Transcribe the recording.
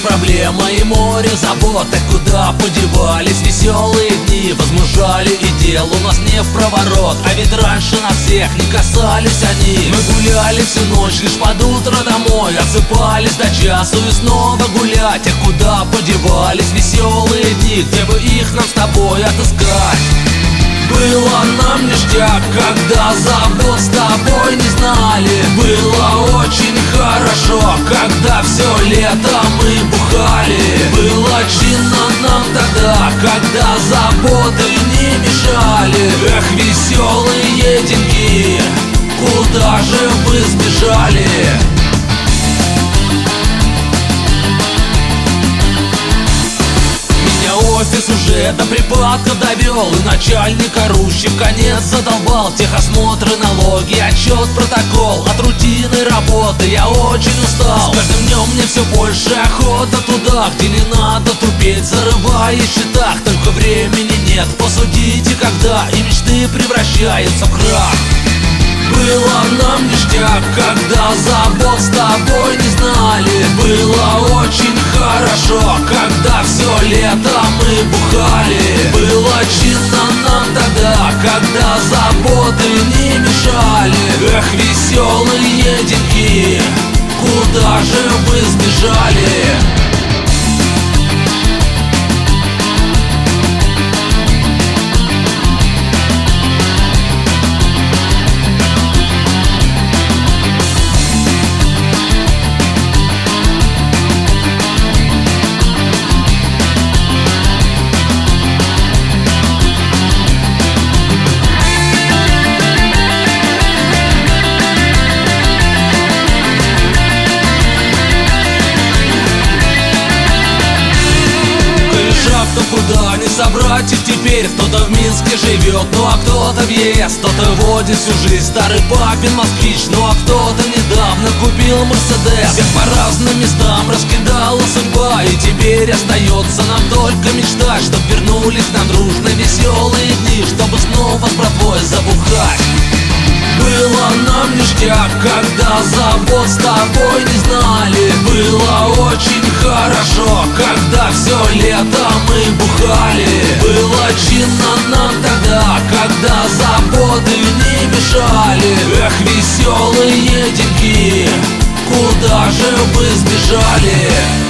проблема и море забот. Так куда подевались веселые дни? Возмужали и дел у нас не в проворот. А ведь раньше нас всех не касались они. Мы гуляли всю ночь, лишь под утро домой отсыпались до часу и снова гулять. А куда подевались веселые дни? Где бы их нам с тобой отыскать? Было нам ништяк, когда забот с тобой не знали. Было очень хорошо, когда все лето мы бухали. Было чинно нам тогда, когда заботы не мешали. Эх, веселые деньги, куда же вы сбежали? Офис уже до припадков довел, и начальник орущий в конец задолбал. Техосмотры, налоги, отчет, протокол. От рутины работы я очень устал. С каждым днем мне все больше охота туда, где не надо тупеть, зарываясь в счетах. Только времени нет, посудите, когда и мечты превращаются в крах. Было нам ништяк, когда забот с тобой не знали. Было очень хорошо, когда все лето мы бухали. Было чинно нам тогда, когда заботы не мешали. Эх, веселые деньги, куда же вы сбежали? Куда не собрать их теперь? Кто-то в Минске живет, ну а кто-то в ЕС. Кто-то водит всю жизнь старый папин москвич, ну а кто-то недавно купил Мерседес. Всех по разным местам раскидала судьба, и теперь остается нам только мечтать, чтоб вернулись нам дружно веселые дни, чтобы снова с братвой забухать. Было нам ништяк, когда забот с тобой не знали. Было очень хорошо, когда все лето мы бухали. Было чинно нам тогда, когда заботы не мешали. Эх, веселые деньги, куда же вы сбежали?